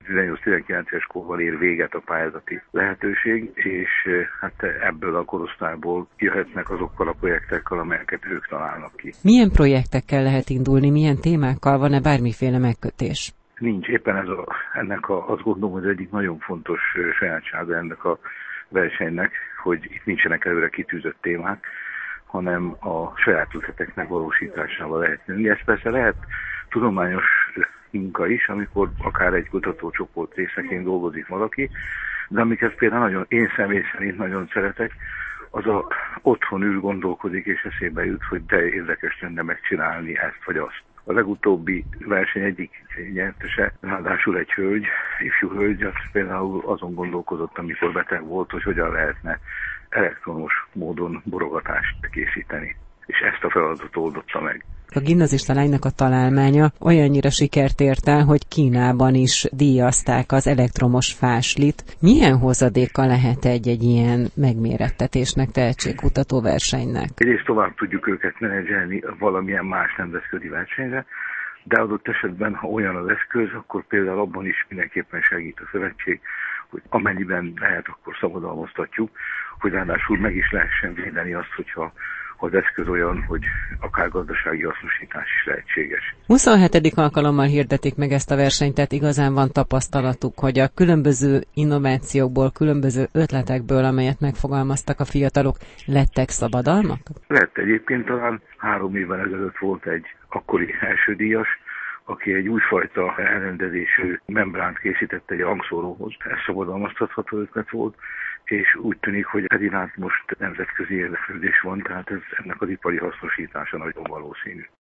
18-19 korban ér véget a pályázati lehetőség, és hát ebből a korosztályból jöhetnek azokkal a projektekkel, amelyeket ők találnak ki. Milyen projektekkel lehet indulni, milyen témákkal, van-e bármiféle megkötés? Nincs, éppen azt gondolom, hogy egyik nagyon fontos sajátsága ennek a versenynek, hogy itt nincsenek előre kitűzött témák, hanem a saját ötletek megvalósításával lehet nőni. Ez persze lehet tudományos munka is, amikor akár egy kutatócsoport részeként dolgozik valaki, de amiket például én személy szerint nagyon szeretek, az otthon ül, gondolkodik, és eszébe jut, hogy de érdekes lenne megcsinálni ezt vagy azt. A legutóbbi verseny egyik nyertese, ráadásul egy ifjú hölgy, az például azon gondolkozott, amikor beteg volt, hogy hogyan lehetne elektromos módon borogatást készíteni. És ezt a feladatot oldotta meg. A gimnazista lánynak a találmánya olyannyira sikert ért el, hogy Kínában is díjazták az elektromos fáslit. Milyen hozadéka lehet egy ilyen megmérettetésnek, tehetségkutató versenynek? Egyrészt tovább tudjuk őket menedzselni valamilyen más nemzetközi versenyre, de adott esetben, ha olyan az eszköz, akkor például abban is mindenképpen segít a szövetség, hogy amennyiben lehet, akkor szabadalmaztatjuk, hogy ráadásul meg is lehessen védeni azt, hogyha az eszköz olyan, hogy akár gazdasági hasznosítás is lehetséges. 27. alkalommal hirdetik meg ezt a versenyt, tehát igazán van tapasztalatuk, hogy a különböző innovációkból, különböző ötletekből, amelyet megfogalmaztak a fiatalok, lettek szabadalmak? Lett egyébként, talán 3 évvel ezelőtt volt egy akkori elsődíjas, aki egy újfajta elrendezésű membránt készített egy hangszóróhoz. Ez szabadalmaztatható ötlet volt, és úgy tűnik, hogy ez iránt most nemzetközi érdeklődés van, tehát ennek az ipari hasznosítása nagyon valószínű.